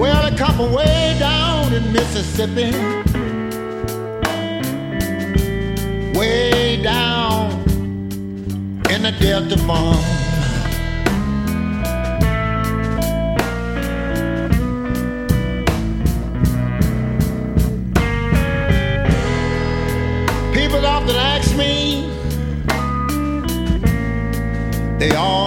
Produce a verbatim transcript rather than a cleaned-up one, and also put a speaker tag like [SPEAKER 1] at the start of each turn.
[SPEAKER 1] Well, a couple way down in Mississippi, way down in the Delta farm. People often ask me, they all